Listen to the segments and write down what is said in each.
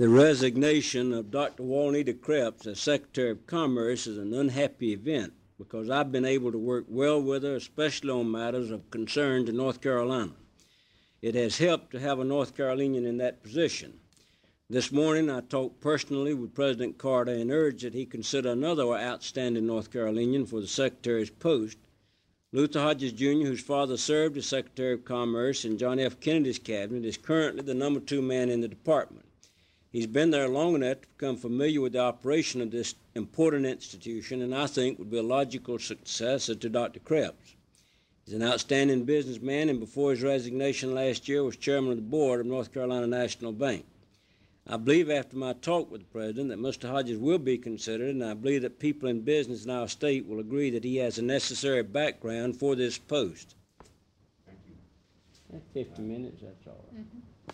The resignation of Dr. Juanita Kreps as Secretary of Commerce is an unhappy event because I've been able to work well with her, especially on matters of concern to North Carolina. It has helped to have a North Carolinian in that position. This morning I talked personally with President Carter and urged that he consider another outstanding North Carolinian for the Secretary's post. Luther Hodges, Jr., whose father served as Secretary of Commerce in John F. Kennedy's cabinet, is currently the number 2 man in the department. He's been there long enough to become familiar with the operation of this important institution, and I think would be a logical successor to Dr. Kreps. He's an outstanding businessman, and before his resignation last year was chairman of the board of North Carolina National Bank. I believe after my talk with the President that Mr. Hodges will be considered, and I believe that people in business in our state will agree that he has a necessary background for this post. Thank you. That's 50 minutes, that's all right.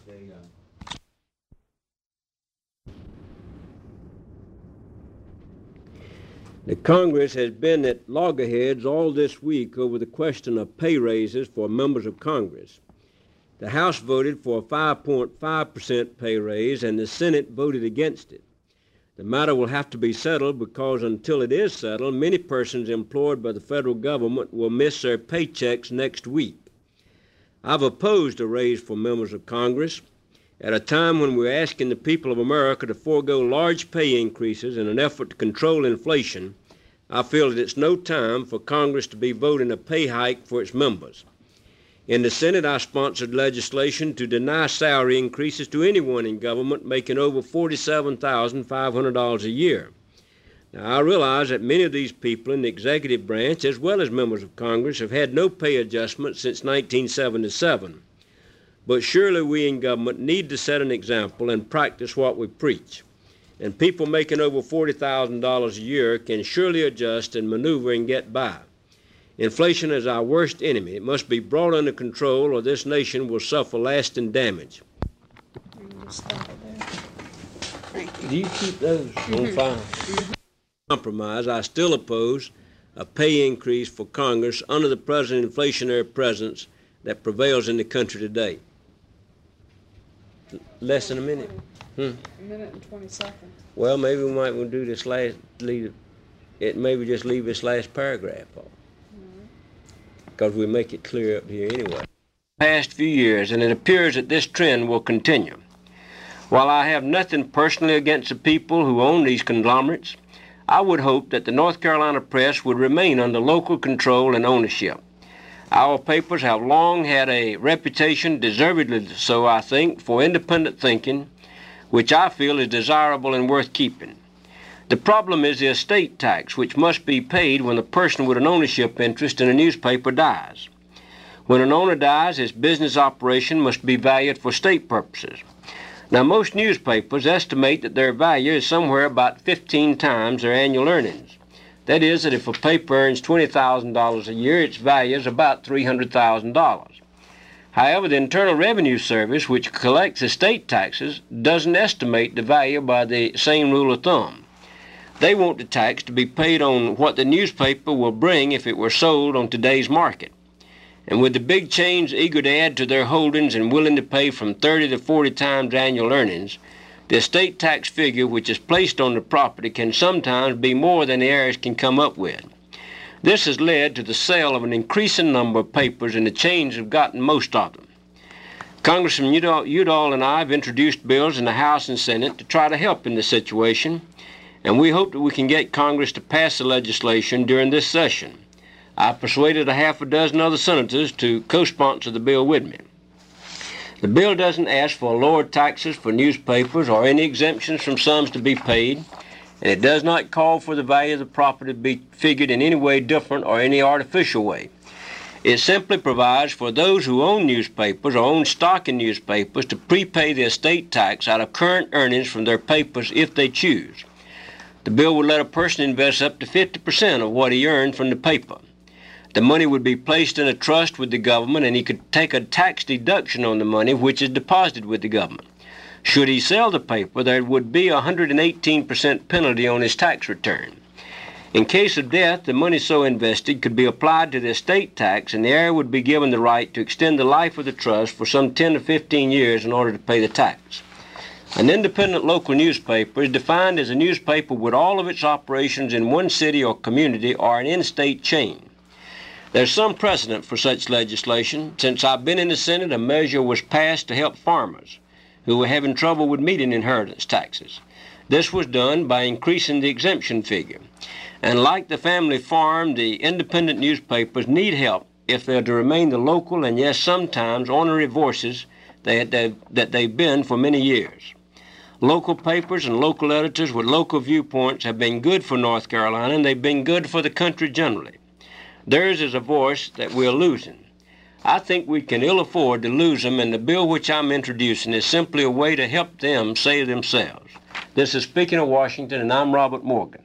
The Congress has been at loggerheads all this week over the question of pay raises for members of Congress. The House voted for a 5.5% pay raise, and the Senate voted against it. The matter will have to be settled because until it is settled, many persons employed by the federal government will miss their paychecks next week. I've opposed a raise for members of Congress. At a time when we're asking the people of America to forego large pay increases in an effort to control inflation, I feel that it's no time for Congress to be voting a pay hike for its members. In the Senate, I sponsored legislation to deny salary increases to anyone in government making over $47,500 a year. Now, I realize that many of these people in the executive branch, as well as members of Congress, have had no pay adjustment since 1977. But surely we in government need to set an example and practice what we preach. And people making over $40,000 a year can surely adjust and maneuver and get by. Inflation is our worst enemy. It must be brought under control or this nation will suffer lasting damage. Do you keep those on file? Compromise, I still oppose a pay increase for Congress under the present inflationary presence that prevails in the country today. Less than a minute. A minute and 20 seconds. Well, maybe we might want to do this maybe just leave this last paragraph off. Because we make it clear up here anyway. Past few years, and it appears that this trend will continue. While I have nothing personally against the people who own these conglomerates, I would hope that the North Carolina press would remain under local control and ownership. Our papers have long had a reputation, deservedly so I think, for independent thinking, which I feel is desirable and worth keeping. The problem is the estate tax, which must be paid when a person with an ownership interest in a newspaper dies. When an owner dies, his business operation must be valued for state purposes. Now, most newspapers estimate that their value is somewhere about 15 times their annual earnings. That is, that if a paper earns $20,000 a year, its value is about $300,000. However, the Internal Revenue Service, which collects estate taxes, doesn't estimate the value by the same rule of thumb. They want the tax to be paid on what the newspaper will bring if it were sold on today's market. And with the big chains eager to add to their holdings and willing to pay from 30 to 40 times annual earnings, the estate tax figure which is placed on the property can sometimes be more than the heirs can come up with. This has led to the sale of an increasing number of papers, and the chains have gotten most of them. Congressman Udall and I have introduced bills in the House and Senate to try to help in this situation, and we hope that we can get Congress to pass the legislation during this session. I persuaded a half a dozen other senators to co-sponsor the bill with me. The bill doesn't ask for lower taxes for newspapers or any exemptions from sums to be paid, and it does not call for the value of the property to be figured in any way different or any artificial way. It simply provides for those who own newspapers or own stock in newspapers to prepay the estate tax out of current earnings from their papers if they choose. The bill would let a person invest up to 50% of what he earned from the paper. The money would be placed in a trust with the government, and he could take a tax deduction on the money which is deposited with the government. Should he sell the paper, there would be a 118% penalty on his tax return. In case of death, the money so invested could be applied to the estate tax, and the heir would be given the right to extend the life of the trust for some 10 to 15 years in order to pay the tax. An independent local newspaper is defined as a newspaper with all of its operations in one city or community or an in-state chain. There's some precedent for such legislation. Since I've been in the Senate, a measure was passed to help farmers who were having trouble with meeting inheritance taxes. This was done by increasing the exemption figure. And like the family farm, the independent newspapers need help if they're to remain the local and, yes, sometimes ornery voices that they've been for many years. Local papers and local editors with local viewpoints have been good for North Carolina, and they've been good for the country generally. Theirs is a voice that we're losing. I think we can ill afford to lose them, and the bill which I'm introducing is simply a way to help them save themselves. This is Speaking of Washington, and I'm Robert Morgan.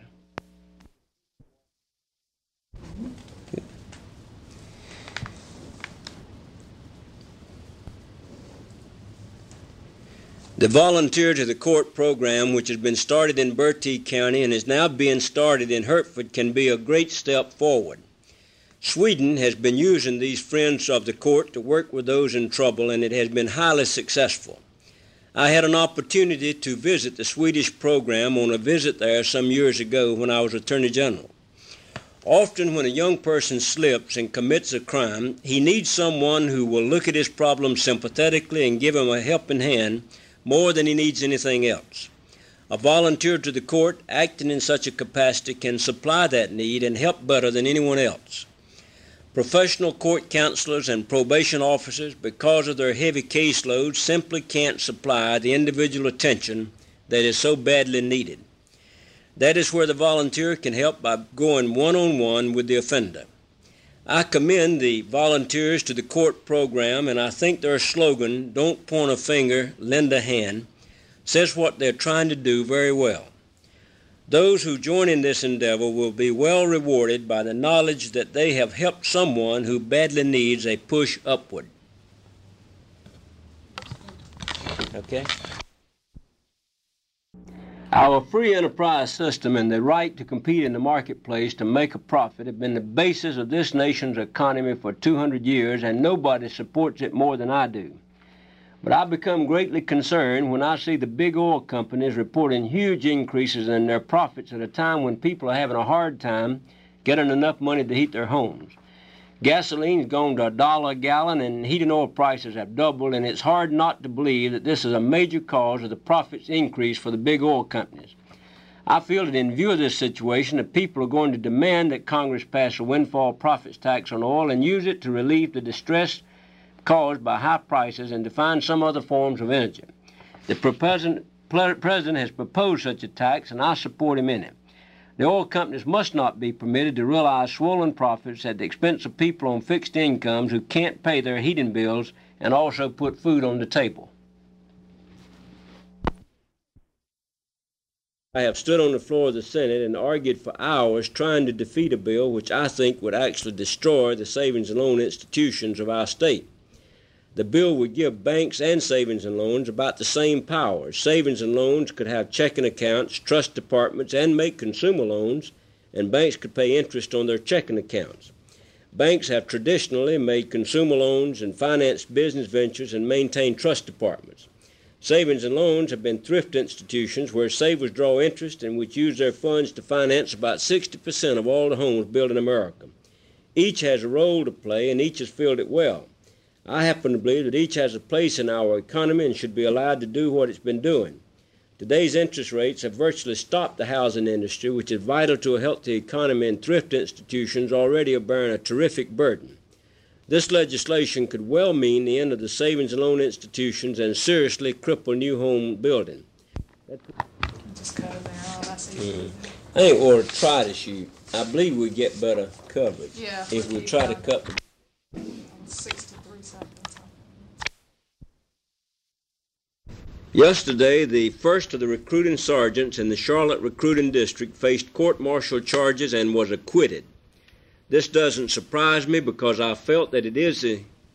The Volunteer to the Court program, which has been started in Bertie County and is now being started in Hertford, can be a great step forward. Sweden has been using these Friends of the Court to work with those in trouble, and it has been highly successful. I had an opportunity to visit the Swedish program on a visit there some years ago when I was Attorney General. Often when a young person slips and commits a crime, he needs someone who will look at his problem sympathetically and give him a helping hand more than he needs anything else. A volunteer to the court acting in such a capacity can supply that need and help better than anyone else. Professional court counselors and probation officers, because of their heavy caseloads, simply can't supply the individual attention that is so badly needed. That is where the volunteer can help by going one-on-one with the offender. I commend the Volunteers to the Court program, and I think their slogan, "Don't point a finger, lend a hand," says what they're trying to do very well. Those who join in this endeavor will be well rewarded by the knowledge that they have helped someone who badly needs a push upward. Okay? Our free enterprise system and the right to compete in the marketplace to make a profit have been the basis of this nation's economy for 200 years, and nobody supports it more than I do. But I become greatly concerned when I see the big oil companies reporting huge increases in their profits at a time when people are having a hard time getting enough money to heat their homes. Gasoline's gone to $1 a gallon, and heating oil prices have doubled, and it's hard not to believe that this is a major cause of the profits increase for the big oil companies. I feel that in view of this situation, the people are going to demand that Congress pass a windfall profits tax on oil and use it to relieve the distress caused by high prices and to find some other forms of energy. The President has proposed such a tax, and I support him in it. The oil companies must not be permitted to realize swollen profits at the expense of people on fixed incomes who can't pay their heating bills and also put food on the table. I have stood on the floor of the Senate and argued for hours trying to defeat a bill which I think would actually destroy the savings and loan institutions of our state. The bill would give banks and savings and loans about the same powers. Savings and loans could have checking accounts, trust departments, and make consumer loans, and banks could pay interest on their checking accounts. Banks have traditionally made consumer loans and financed business ventures and maintained trust departments. Savings and loans have been thrift institutions where savers draw interest and which use their funds to finance about 60% of all the homes built in America. Each has a role to play, and each has filled it well. I happen to believe that each has a place in our economy and should be allowed to do what it's been doing. Today's interest rates have virtually stopped the housing industry, which is vital to a healthy economy, and thrift institutions already are bearing a terrific burden. This legislation could well mean the end of the savings and loan institutions and seriously cripple new home building. Just cut it there. I see. I think we ought to try to shoot. I believe we get better coverage if we try to cut the 63 seconds. Yesterday, the first of the recruiting sergeants in the Charlotte recruiting district faced court-martial charges and was acquitted. This doesn't surprise me because I felt that it is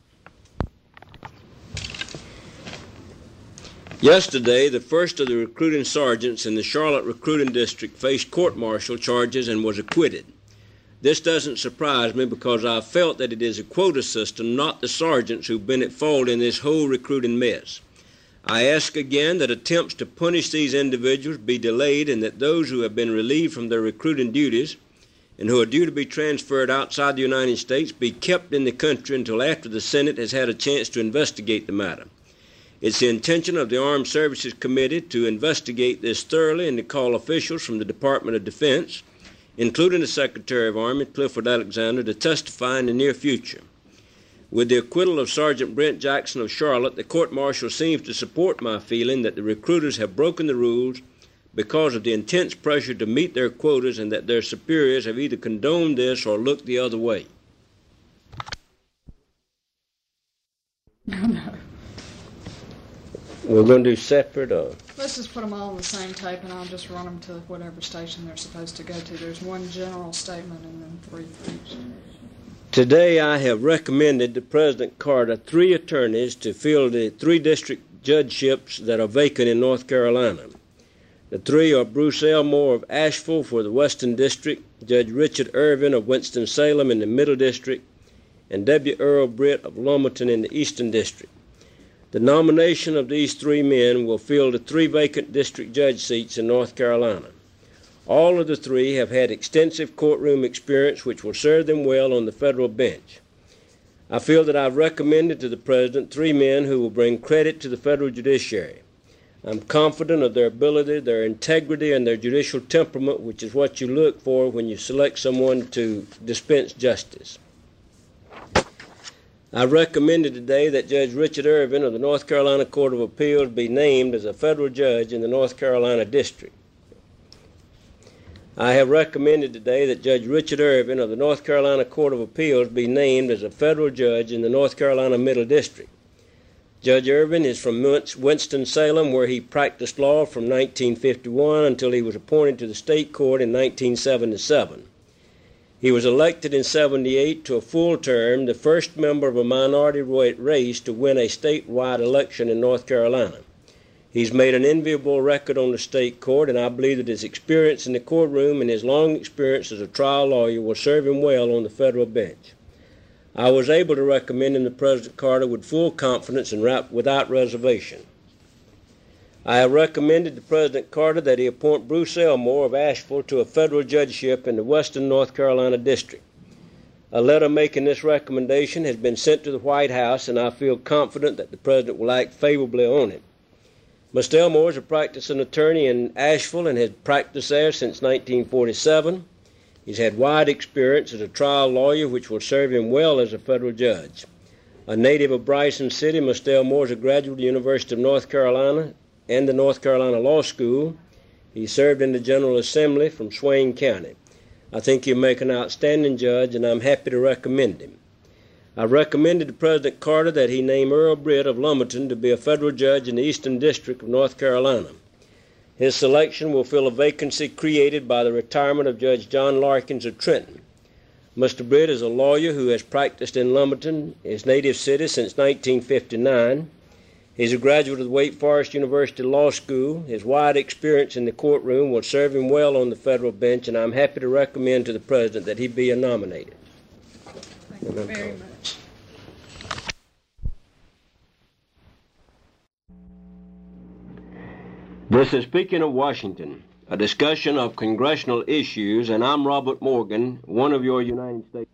Yesterday, the first of the recruiting sergeants in the Charlotte recruiting district faced court-martial charges and was acquitted. This doesn't surprise me because I felt that it is a quota system, not the sergeants who've been at fault in this whole recruiting mess. I ask again that attempts to punish these individuals be delayed and that those who have been relieved from their recruiting duties and who are due to be transferred outside the United States be kept in the country until after the Senate has had a chance to investigate the matter. It's the intention of the Armed Services Committee to investigate this thoroughly and to call officials from the Department of Defense, including the Secretary of Army, Clifford Alexander, to testify in the near future. With the acquittal of Sergeant Brent Jackson of Charlotte, the court-martial seems to support my feeling that the recruiters have broken the rules because of the intense pressure to meet their quotas and that their superiors have either condoned this or looked the other way. No. We're going to do separate or? Let's just put them all on the same tape and I'll just run them to whatever station they're supposed to go to. There's one general statement and then 3 for each. Today I have recommended to President Carter 3 attorneys to fill the 3 district judgeships that are vacant in North Carolina. The 3 are Bruce Elmore of Asheville for the Western District, Judge Richard Irvin of Winston-Salem in the Middle District, and W. Earl Britt of Lumberton in the Eastern District. The nomination of these 3 men will fill the 3 vacant district judge seats in North Carolina. All of the 3 have had extensive courtroom experience which will serve them well on the federal bench. I feel that I've recommended to the President 3 men who will bring credit to the federal judiciary. I'm confident of their ability, their integrity, and their judicial temperament, which is what you look for when you select someone to dispense justice. I recommended today that Judge Richard Irvin of the North Carolina Court of Appeals be named as a federal judge in the North Carolina District. I have recommended today that Judge Richard Irvin of the North Carolina Court of Appeals be named as a federal judge in the North Carolina Middle District. Judge Irvin is from Winston-Salem, where he practiced law from 1951 until he was appointed to the state court in 1977. He was elected in 1978 to a full term, the first member of a minority race to win a statewide election in North Carolina. He's made an enviable record on the state court, and I believe that his experience in the courtroom and his long experience as a trial lawyer will serve him well on the federal bench. I was able to recommend him to President Carter with full confidence and without reservation. I have recommended to President Carter that he appoint Bruce Elmore of Asheville to a federal judgeship in the Western North Carolina District. A letter making this recommendation has been sent to the White House, and I feel confident that the President will act favorably on it. Mr. Elmore is a practicing attorney in Asheville and has practiced there since 1947. He's had wide experience as a trial lawyer, which will serve him well as a federal judge. A native of Bryson City, Mr. Elmore is a graduate of the University of North Carolina and the North Carolina Law School. He served in the General Assembly from Swain County. I think he'll make an outstanding judge, and I'm happy to recommend him. I recommended to President Carter that he name Earl Britt of Lumberton to be a federal judge in the Eastern District of North Carolina. His selection will fill a vacancy created by the retirement of Judge John Larkins of Trenton. Mr. Britt is a lawyer who has practiced in Lumberton, his native city, since 1959. He's a graduate of the Wake Forest University Law School. His wide experience in the courtroom will serve him well on the federal bench, and I'm happy to recommend to the President that he be nominated. Thank you very much. This is Speaking of Washington, a discussion of congressional issues, and I'm Robert Morgan, one of your United States.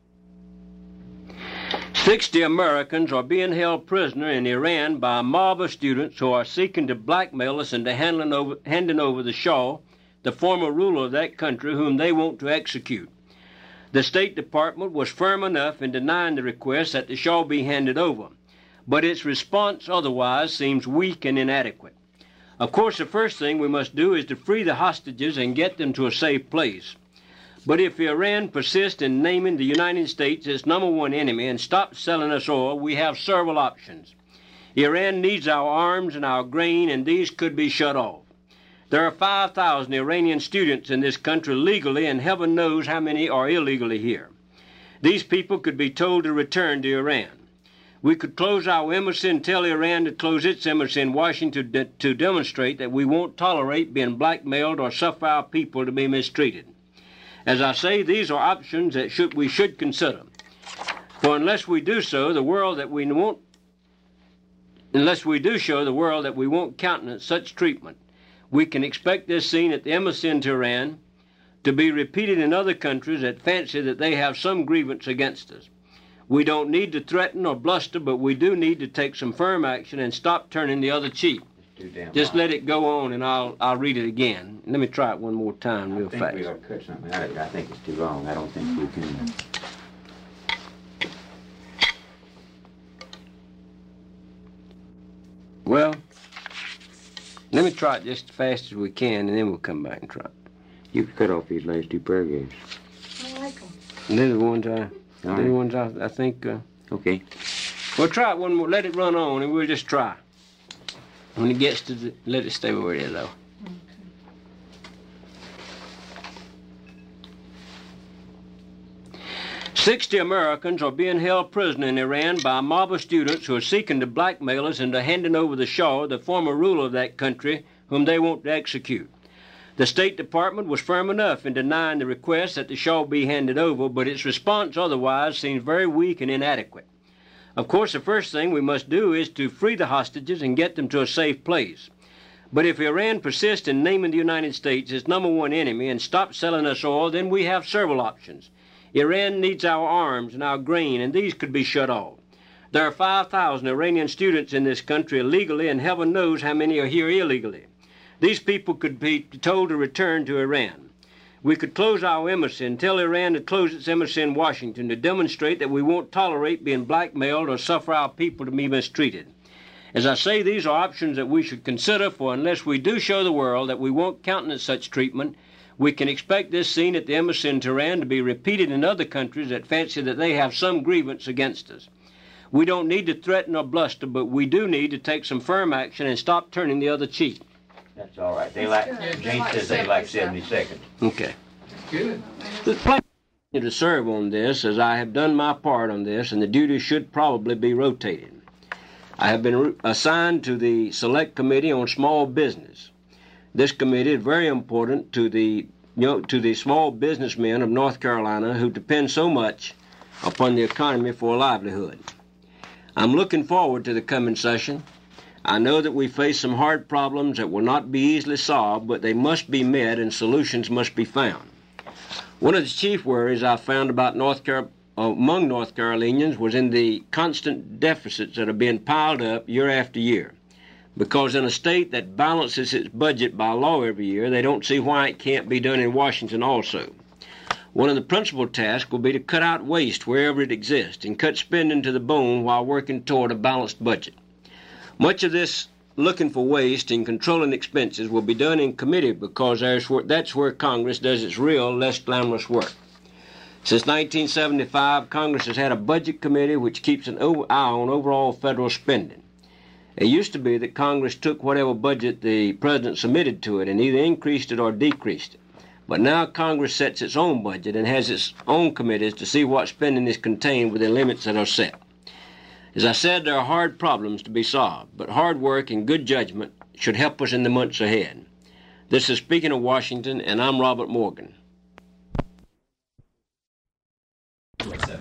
60 Americans are being held prisoner in Iran by a mob of students who are seeking to blackmail us into handing over the Shah, the former ruler of that country, whom they want to execute. The State Department was firm enough in denying the request that the Shah be handed over, but its response otherwise seems weak and inadequate. Of course, the first thing we must do is to free the hostages and get them to a safe place. But if Iran persists in naming the United States its #1 enemy and stops selling us oil, we have several options. Iran needs our arms and our grain, and these could be shut off. There are 5,000 Iranian students in this country legally, and heaven knows how many are illegally here. These people could be told to return to Iran. We could close our embassy and tell Iran to close its embassy in Washington to demonstrate that we won't tolerate being blackmailed or suffer our people to be mistreated. As I say, these are options that we should consider. For unless we do so, the world that we want unless we do show the world that we won't countenance such treatment, we can expect this scene at the embassy in Tehran to be repeated in other countries that fancy that they have some grievance against us. We don't need to threaten or bluster, but we do need to take some firm action and stop turning the other cheek. Just let it go on, and I'll read it again. Let me try it one more time real fast. I think we ought to cut something out of it. I think it's too long. I don't think we can... Well, let me try it just as fast as we can, and then we'll come back and try it. You can cut off these last two paragraphs. I like them. They're the ones I think... Okay. We'll try it one more. Let it run on, and we'll just try. When it gets to the... Let it stay where it is, though. Okay. "60 Americans are being held prisoner in Iran by a mob of students who are seeking to blackmail us into handing over the Shah, the former ruler of that country, whom they want to execute. The State Department was firm enough in denying the request that the Shah be handed over, but its response otherwise seems very weak and inadequate. Of course, the first thing we must do is to free the hostages and get them to a safe place. But if Iran persists in naming the United States its number one enemy and stops selling us oil, then we have several options. Iran needs our arms and our grain, and these could be shut off. There are 5,000 Iranian students in this country illegally, and heaven knows how many are here illegally. These people could be told to return to Iran. We could close our embassy and tell Iran to close its embassy in Washington to demonstrate that we won't tolerate being blackmailed or suffer our people to be mistreated. As I say, these are options that we should consider, for unless we do show the world that we won't countenance such treatment, we can expect this scene at the embassy in Tehran to be repeated in other countries that fancy that they have some grievance against us. We don't need to threaten or bluster, but we do need to take some firm action and stop turning the other cheek." That's all right. Jane says they like 70 seconds. Okay. Good. There's plenty to serve on this, as I have done my part on this, and the duties should probably be rotated. I have been assigned to the Select Committee on Small Business. This committee is very important to the small businessmen of North Carolina who depend so much upon the economy for a livelihood. I'm looking forward to the coming session. I know that we face some hard problems that will not be easily solved, but they must be met and solutions must be found. One of the chief worries I found about among North Carolinians was in the constant deficits that are being piled up year after year. Because in a state that balances its budget by law every year, they don't see why it can't be done in Washington also. One of the principal tasks will be to cut out waste wherever it exists and cut spending to the bone while working toward a balanced budget. Much of this looking for waste and controlling expenses will be done in committee because that's where Congress does its real, less glamorous work. Since 1975, Congress has had a budget committee which keeps an eye on overall federal spending. It used to be that Congress took whatever budget the president submitted to it and either increased it or decreased it. But now Congress sets its own budget and has its own committees to see what spending is contained within limits that are set. As I said, there are hard problems to be solved, but hard work and good judgment should help us in the months ahead. This is Speaking of Washington, and I'm Robert Morgan. Okay.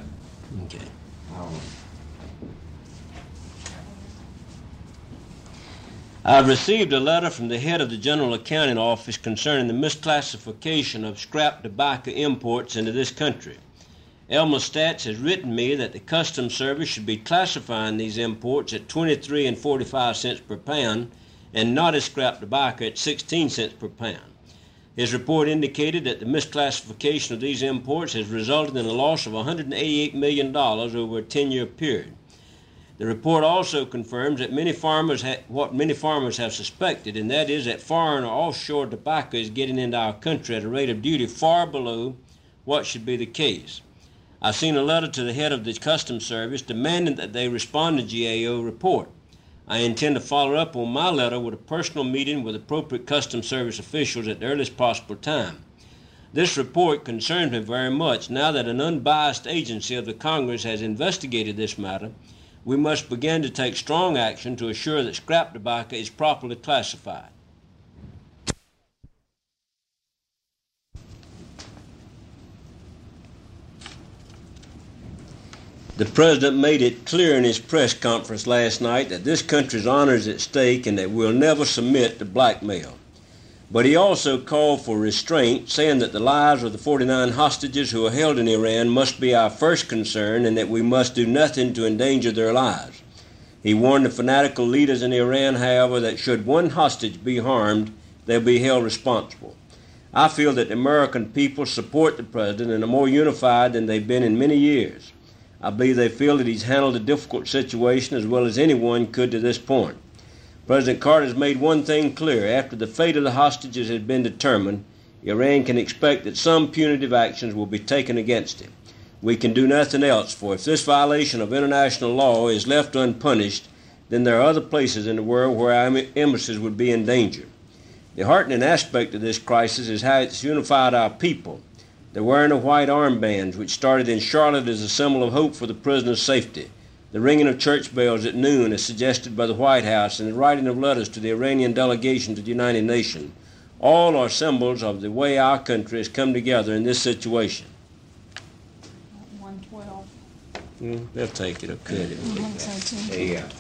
I've received a letter from the head of the General Accounting Office concerning the misclassification of scrap tobacco imports into this country. Elmer Stats has written me that the Customs Service should be classifying these imports at 23 and 45 cents per pound and not as scrap tobacco at 16 cents per pound. His report indicated that the misclassification of these imports has resulted in a loss of $188 million over a 10-year period. The report also confirms that what many farmers have suspected, and that is that foreign or offshore tobacco is getting into our country at a rate of duty far below what should be the case. I've seen a letter to the head of the Customs Service demanding that they respond to GAO report. I intend to follow up on my letter with a personal meeting with appropriate Customs Service officials at the earliest possible time. This report concerns me very much. Now that an unbiased agency of the Congress has investigated this matter, we must begin to take strong action to assure that scrap tobacco is properly classified. The President made it clear in his press conference last night that this country's honor is at stake and that we'll never submit to blackmail. But he also called for restraint, saying that the lives of the 49 hostages who are held in Iran must be our first concern and that we must do nothing to endanger their lives. He warned the fanatical leaders in Iran, however, that should one hostage be harmed, they'll be held responsible. I feel that the American people support the President and are more unified than they've been in many years. I believe they feel that he's handled a difficult situation as well as anyone could to this point. President Carter has made one thing clear. After the fate of the hostages has been determined, Iran can expect that some punitive actions will be taken against him. We can do nothing else, for if this violation of international law is left unpunished, then there are other places in the world where our embassies would be in danger. The heartening aspect of this crisis is how it's unified our people. The wearing of white armbands, which started in Charlotte as a symbol of hope for the prisoner's safety, the ringing of church bells at noon as suggested by the White House, and the writing of letters to the Iranian delegation to the United Nations, all are symbols of the way our country has come together in this situation. 112. They'll take it, or could it? I think so too. There you go.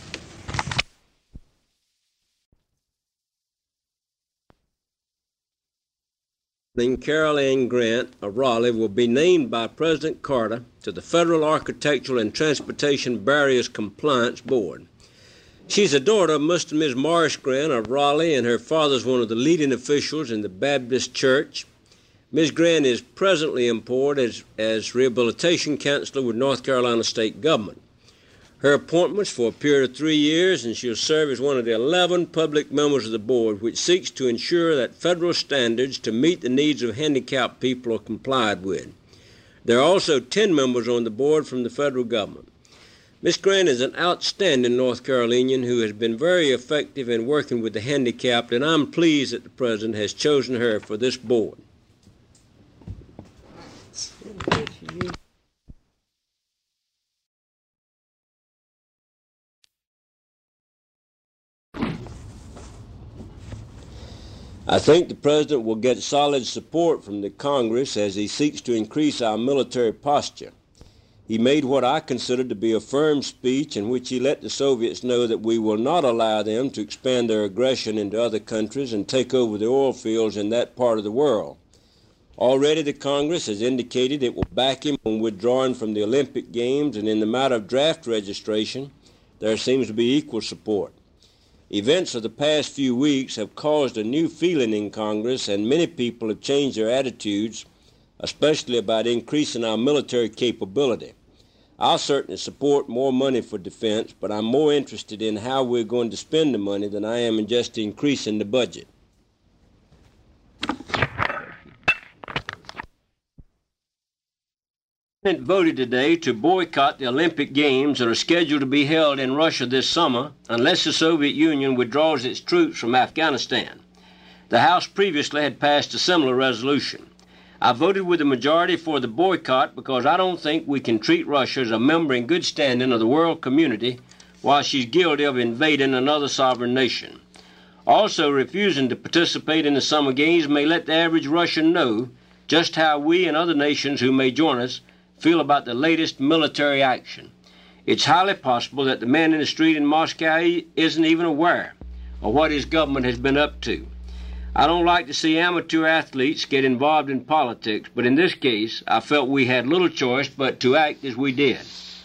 Carol Ann Grant of Raleigh will be named by President Carter to the Federal Architectural and Transportation Barriers Compliance Board. She's a daughter of Mr. and Ms. Morris Grant of Raleigh, and her father's one of the leading officials in the Baptist Church. Ms. Grant is presently employed as rehabilitation counselor with North Carolina State Government. Her appointment's for a period of 3 years, and she'll serve as one of the 11 public members of the board, which seeks to ensure that federal standards to meet the needs of handicapped people are complied with. There are also 10 members on the board from the federal government. Ms. Grant is an outstanding North Carolinian who has been very effective in working with the handicapped, and I'm pleased that the President has chosen her for this board. I think the President will get solid support from the Congress as he seeks to increase our military posture. He made what I consider to be a firm speech in which he let the Soviets know that we will not allow them to expand their aggression into other countries and take over the oil fields in that part of the world. Already the Congress has indicated it will back him on withdrawing from the Olympic Games, and in the matter of draft registration, there seems to be equal support. Events of the past few weeks have caused a new feeling in Congress, and many people have changed their attitudes, especially about increasing our military capability. I'll certainly support more money for defense, but I'm more interested in how we're going to spend the money than I am in just increasing the budget. The Senate voted today to boycott the Olympic Games that are scheduled to be held in Russia this summer unless the Soviet Union withdraws its troops from Afghanistan. The House previously had passed a similar resolution. I voted with the majority for the boycott because I don't think we can treat Russia as a member in good standing of the world community while she's guilty of invading another sovereign nation. Also, refusing to participate in the Summer Games may let the average Russian know just how we and other nations who may join us feel about the latest military action. It's highly possible that the man in the street in Moscow isn't even aware of what his government has been up to. I don't like to see amateur athletes get involved in politics, but in this case, I felt we had little choice but to act as we did.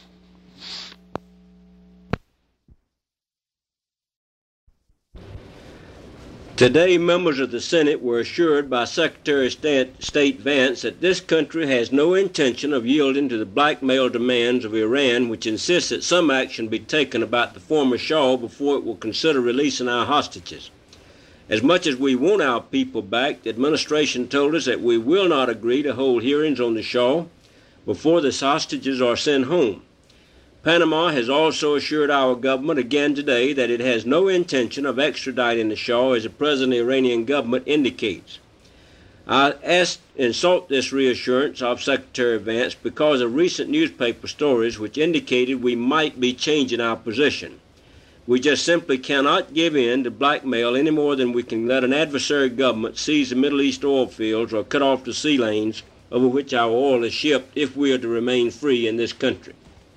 Today, members of the Senate were assured by Secretary of State Vance that this country has no intention of yielding to the blackmail demands of Iran, which insists that some action be taken about the former Shah before it will consider releasing our hostages. As much as we want our people back, the administration told us that we will not agree to hold hearings on the Shah before the hostages are sent home. Panama has also assured our government again today that it has no intention of extraditing the Shah, as the present Iranian government indicates. I asked and sought this reassurance of Secretary Vance because of recent newspaper stories which indicated we might be changing our position. We just simply cannot give in to blackmail any more than we can let an adversary government seize the Middle East oil fields or cut off the sea lanes over which our oil is shipped if we are to remain free in this country.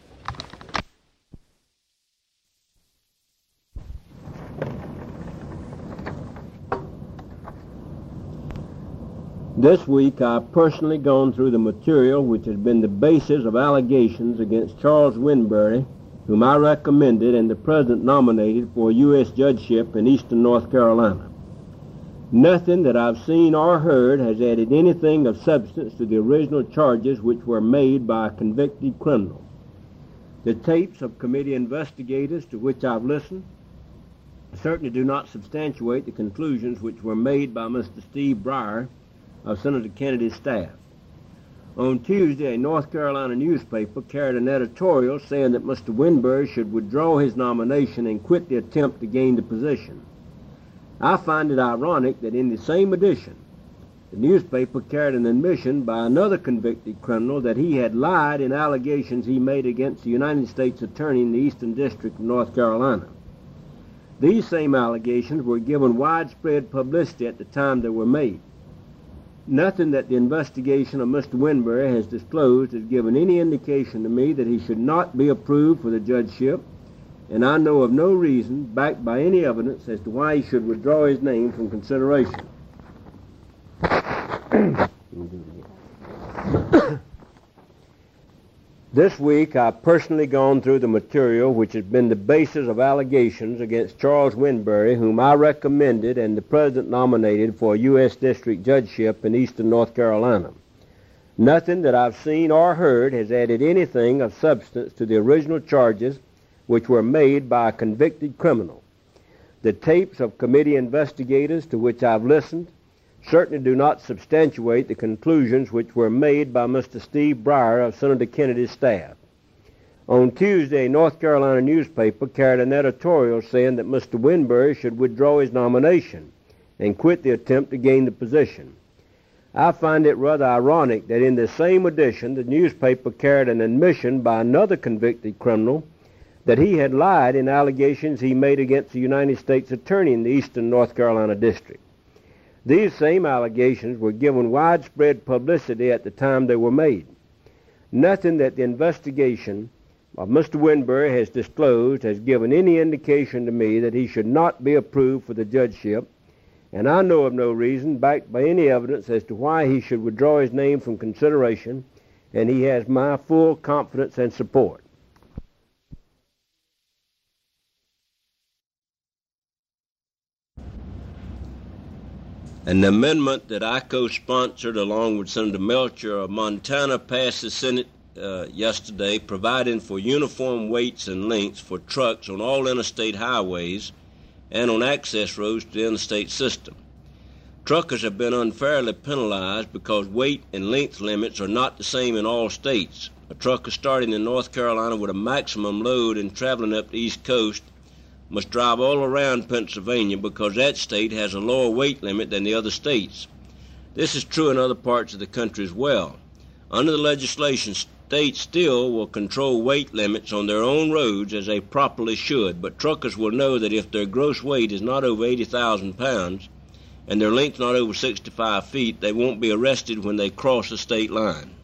This week I've personally gone through the material which has been the basis of allegations against Charles Winbury, whom I recommended and the President nominated for a U.S. judgeship in eastern North Carolina. Nothing that I've seen or heard has added anything of substance to the original charges which were made by a convicted criminal. The tapes of committee investigators to which I've listened certainly do not substantiate the conclusions which were made by Mr. Steve Breyer of Senator Kennedy's staff. On Tuesday, a North Carolina newspaper carried an editorial saying that Mr. Winbury should withdraw his nomination and quit the attempt to gain the position. I find it ironic that in the same edition, the newspaper carried an admission by another convicted criminal that he had lied in allegations he made against the United States Attorney in the Eastern District of North Carolina. These same allegations were given widespread publicity at the time they were made. Nothing that the investigation of Mr. Winbury has disclosed has given any indication to me that he should not be approved for the judgeship, and I know of no reason, backed by any evidence, as to why he should withdraw his name from consideration. This week I've personally gone through the material which has been the basis of allegations against Charles Winbury, whom I recommended and the President nominated for a U.S. District Judgeship in eastern North Carolina. Nothing that I've seen or heard has added anything of substance to the original charges which were made by a convicted criminal. The tapes of committee investigators to which I've listened certainly do not substantiate the conclusions which were made by Mr. Steve Breyer of Senator Kennedy's staff. On Tuesday, a North Carolina newspaper carried an editorial saying that Mr. Winbury should withdraw his nomination and quit the attempt to gain the position. I find it rather ironic that in the same edition, the newspaper carried an admission by another convicted criminal that he had lied in allegations he made against the United States Attorney in the Eastern North Carolina District. These same allegations were given widespread publicity at the time they were made. Nothing that the investigation of Mr. Winbury has disclosed has given any indication to me that he should not be approved for the judgeship, and I know of no reason, backed by any evidence, as to why he should withdraw his name from consideration, and he has my full confidence and support. An amendment that I co-sponsored along with Senator Melcher of Montana passed the Senate yesterday, providing for uniform weights and lengths for trucks on all interstate highways and on access roads to the interstate system. Truckers have been unfairly penalized because weight and length limits are not the same in all states. A trucker starting in North Carolina with a maximum load and traveling up the East Coast must drive all around Pennsylvania because that state has a lower weight limit than the other states. This is true in other parts of the country as well. Under the legislation, states still will control weight limits on their own roads as they properly should, but truckers will know that if their gross weight is not over 80,000 pounds and their length not over 65 feet, they won't be arrested when they cross the state line.